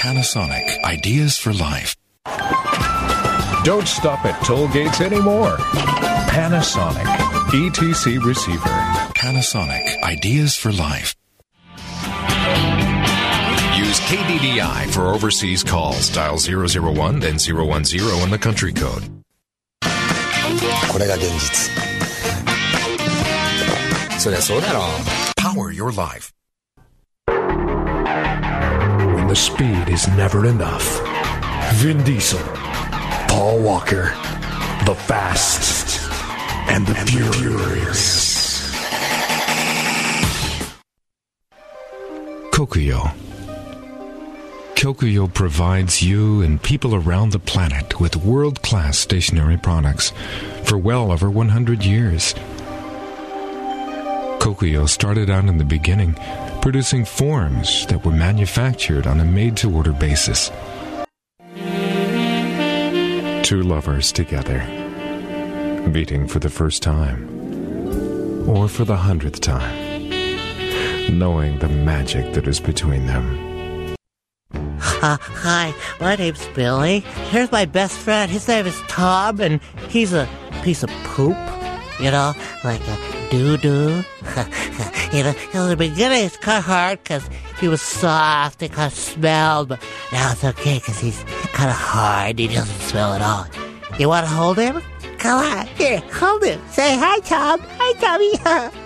Panasonic. Ideas for life. Don't stop at toll gates anymore. Panasonic. ETC receiver. Panasonic. Ideas for life. Use KDDI for overseas calls. Dial 001, then 010 in the country code. これが現実。そりゃそうだろう。 Power your life. When the speed is never enough. Vin Diesel. Paul Walker. The Fast. And the Furious. Kokuyo. Kokuyo provides you and people around the planet with world-class stationery products for well over 100 years. Kokuyo started out in the beginning producing forms that were manufactured on a made-to-order basis. Two lovers together, meeting for the first time, or for the 100th time, knowing the magic that is between them. Hi, my name's Billy. Here's my best friend. His name is Tom, and he's a piece of poop, you know, like a doo-doo. You know, in the beginning it's kind of hard because he was soft and kind of smelled, but now it's okay because he's kind of hard. He doesn't smell at all. You want to hold him? Come on, here, hold him. Say hi, Tom. Hi, Tommy.